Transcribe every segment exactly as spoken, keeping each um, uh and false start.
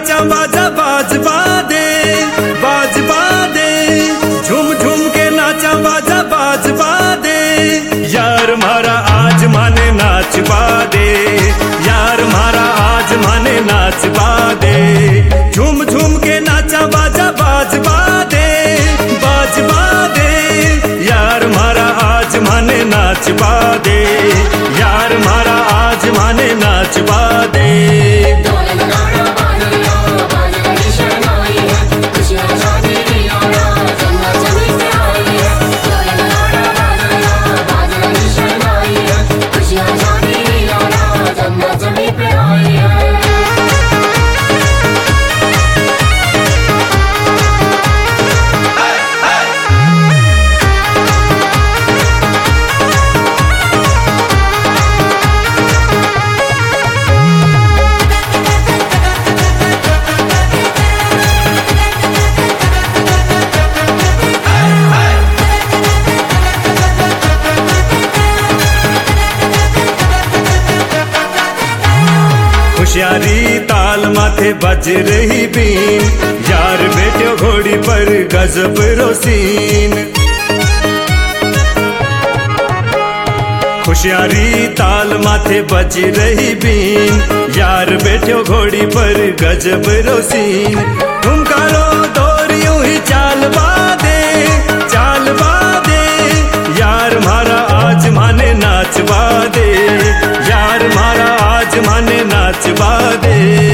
नाचा बाजा बाज बादे बाज बादे, झूम झूम के नाचा बाजा बाज बादे, यार मारा आज माने नाच बादे, यार मारा आज माने नाच बादे, झूम झूम के नाचा बाजा बाज बादे बाज बादे, यार मारा आज माने नाच बादे, यार मारा आज माने नाच बादे। होशियारी ताल माथे बज रही बीन, यार बैठो घोड़ी पर गजब रोसीन। होशियारी ताल माथे बज रही बीन, यार बैठो घोड़ी पर गजब रोसीन। ठुमका लो दौर यूं ही चाल बादे चाल बादे, यार मारा आज माने नाच बादे, यार मारा आज माने नाच बादे।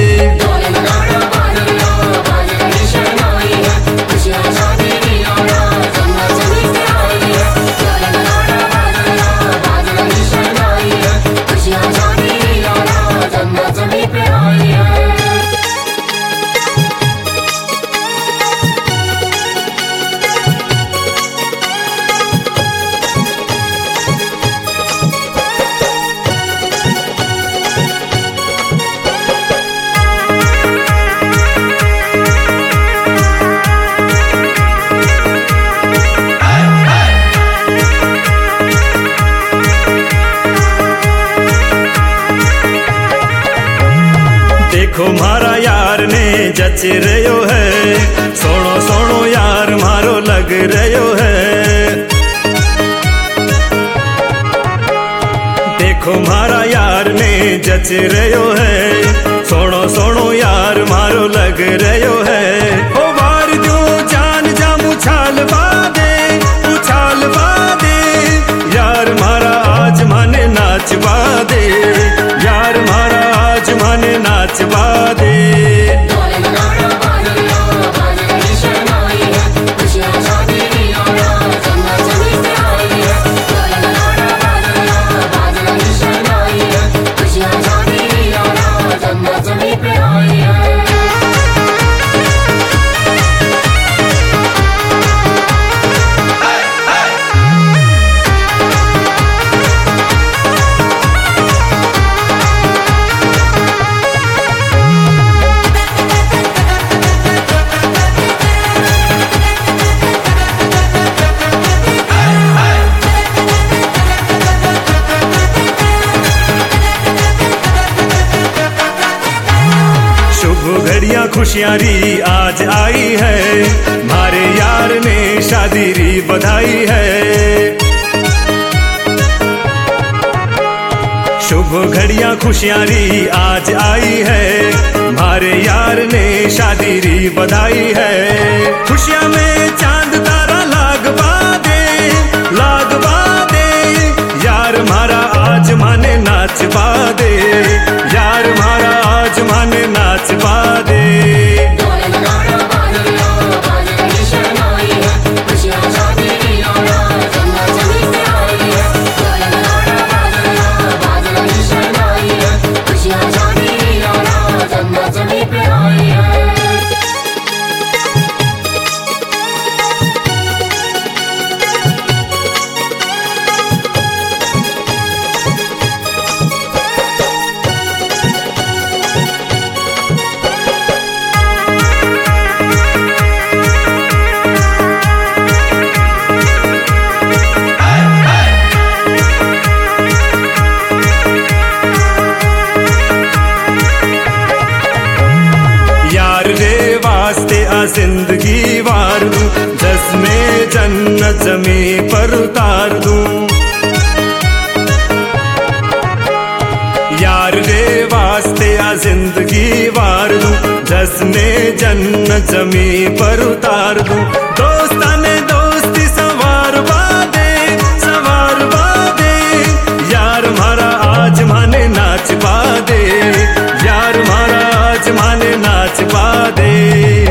देखो मारा यार ने जच रयो है, सोनो सोनो यार मारो लग रयो है। देखो मारा यार ने जच रयो है, सोनो सोनो यार मारो लग रयो है। ओ वार दो जान जा मुछाल बादे उछाल बादे, यार मारा आज माने नाच बादे, यार मारा आज माने नाच बादे। घड़ियां खुशियारी आज आई है, मारे यार ने शादी री बधाई है। शुभ घड़ियां खुशियारी आज आई है, मारे यार ने शादी री बधाई है। खुशियां में चांद तारा लाग बादे लाग बादे, यार मारा आज माने नाच बादे, यार मारा आज माने नाच बादे। जिंदगी वार दूं, जिसमें जन्नत जमी पर उतार दूं। यार रे वास्ते आ जिंदगी वार दूं, जिसमें जन्नत जमी पर उतार दूं। दोस्ताने दोस्ती संवार बादे, संवार बादे, यार मारा आज माने नाच पा दे, यार मारा आज माने नाच पा दे।